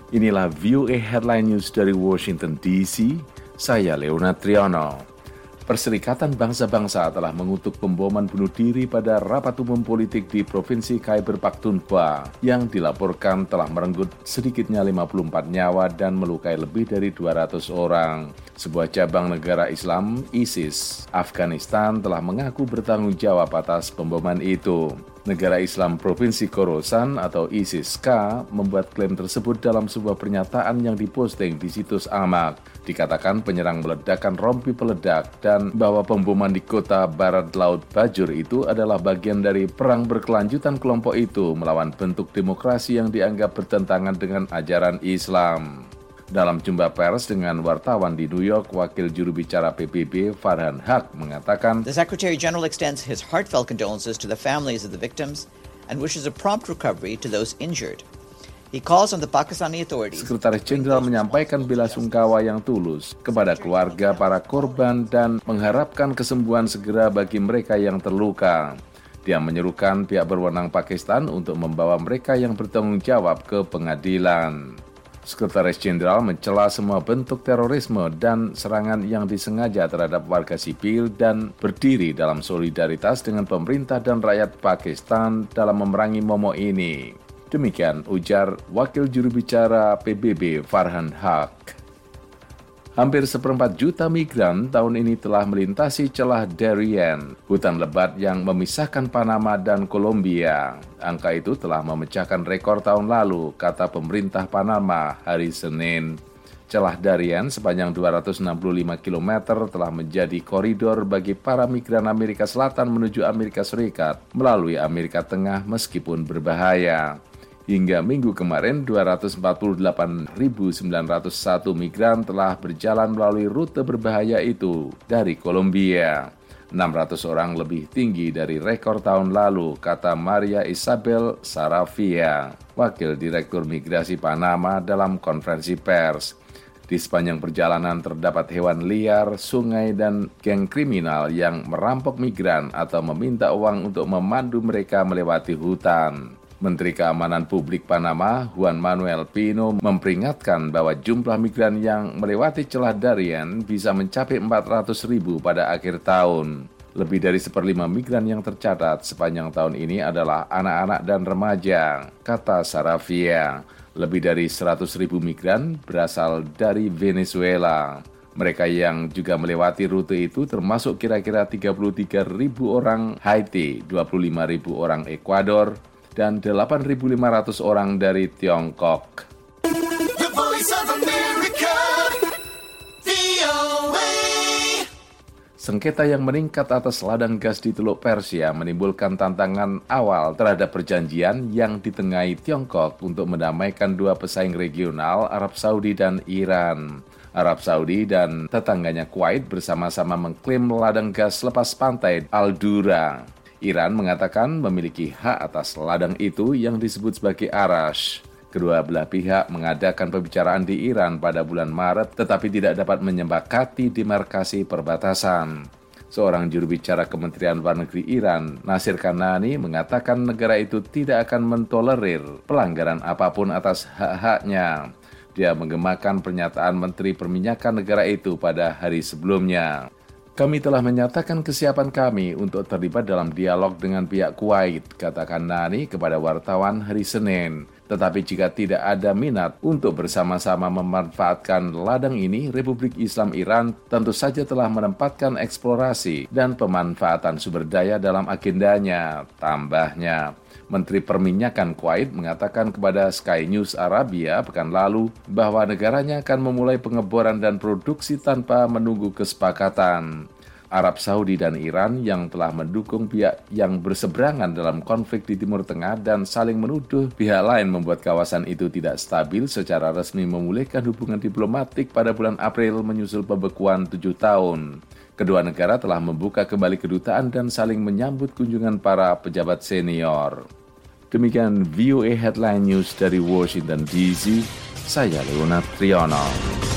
Inilah VOA Headline News dari Washington DC, saya Leonard Triono. Perserikatan Bangsa-Bangsa telah mengutuk pemboman bunuh diri pada rapat umum politik di Provinsi Khyber Pakhtunkhwa yang dilaporkan telah merenggut sedikitnya 54 nyawa dan melukai lebih dari 200 orang. Sebuah cabang negara Islam, ISIS, Afghanistan telah mengaku bertanggung jawab atas pemboman itu. Negara Islam Provinsi Khorasan atau ISIS-K membuat klaim tersebut dalam sebuah pernyataan yang diposting di situs Amaq. Dikatakan penyerang meledakkan rompi peledak dan bahwa pemboman di kota barat laut Bajur itu adalah bagian dari perang berkelanjutan kelompok itu melawan bentuk demokrasi yang dianggap bertentangan dengan ajaran Islam. Dalam jumpa pers dengan wartawan di New York, wakil juru bicara PBB Farhan Haq mengatakan, The Secretary General extends his heartfelt condolences to the families of the victims and wishes a prompt recovery to those injured. He calls on the Pakistani authorities. Sekretaris Jenderal menyampaikan belasungkawa yang tulus kepada keluarga para korban dan mengharapkan kesembuhan segera bagi mereka yang terluka. Dia menyerukan pihak berwenang Pakistan untuk membawa mereka yang bertanggung jawab ke pengadilan. Sekretaris Jenderal mencela semua bentuk terorisme dan serangan yang disengaja terhadap warga sipil dan berdiri dalam solidaritas dengan pemerintah dan rakyat Pakistan dalam memerangi momok ini. Demikian ujar wakil juru bicara PBB Farhan Haq. Hampir 1/4 juta migran tahun ini telah melintasi celah Darien, hutan lebat yang memisahkan Panama dan Kolombia. Angka itu telah memecahkan rekor tahun lalu, kata pemerintah Panama hari Senin. Celah Darien sepanjang 265 km telah menjadi koridor bagi para migran Amerika Selatan menuju Amerika Serikat melalui Amerika Tengah meskipun berbahaya. Hingga minggu kemarin, 248.901 migran telah berjalan melalui rute berbahaya itu dari Kolombia. 600 orang lebih tinggi dari rekor tahun lalu, kata Maria Isabel Saravia, wakil direktur migrasi Panama dalam konferensi pers. Di sepanjang perjalanan terdapat hewan liar, sungai, dan geng kriminal yang merampok migran atau meminta uang untuk memandu mereka melewati hutan. Menteri Keamanan Publik Panama, Juan Manuel Pino, memperingatkan bahwa jumlah migran yang melewati celah Darien bisa mencapai 400.000 pada akhir tahun. Lebih dari 1/5 migran yang tercatat sepanjang tahun ini adalah anak-anak dan remaja, kata Saravia. Lebih dari 100.000 migran berasal dari Venezuela. Mereka yang juga melewati rute itu termasuk kira-kira 33.000 orang Haiti, 25.000 orang Ekuador, dan 8.500 orang dari Tiongkok. The Voice of America, VOA. Sengketa yang meningkat atas ladang gas di Teluk Persia menimbulkan tantangan awal terhadap perjanjian yang ditengahi Tiongkok untuk mendamaikan dua pesaing regional, Arab Saudi dan Iran. Arab Saudi dan tetangganya Kuwait bersama-sama mengklaim ladang gas lepas pantai Al-Dura. Iran mengatakan memiliki hak atas ladang itu yang disebut sebagai Arash. Kedua belah pihak mengadakan pembicaraan di Iran pada bulan Maret tetapi tidak dapat menyepakati demarkasi perbatasan. Seorang juru bicara Kementerian Luar Negeri Iran, Nasir Kanani, mengatakan negara itu tidak akan mentolerir pelanggaran apapun atas hak-haknya. Dia menggemakan pernyataan Menteri Perminyakan negara itu pada hari sebelumnya. Kami telah menyatakan kesiapan kami untuk terlibat dalam dialog dengan pihak Kuwait, katakan Nani kepada wartawan hari Senin. Tetapi jika tidak ada minat untuk bersama-sama memanfaatkan ladang ini, Republik Islam Iran tentu saja telah menempatkan eksplorasi dan pemanfaatan sumber daya dalam agendanya, tambahnya. Menteri Perminyakan Kuwait mengatakan kepada Sky News Arabia pekan lalu bahwa negaranya akan memulai pengeboran dan produksi tanpa menunggu kesepakatan. Arab Saudi dan Iran yang telah mendukung pihak yang berseberangan dalam konflik di Timur Tengah dan saling menuduh pihak lain membuat kawasan itu tidak stabil secara resmi memulihkan hubungan diplomatik pada bulan April menyusul pembekuan 7 tahun. Kedua negara telah membuka kembali kedutaan dan saling menyambut kunjungan para pejabat senior. Demikian VOA Headline News dari Washington DC, saya Leonard Triono.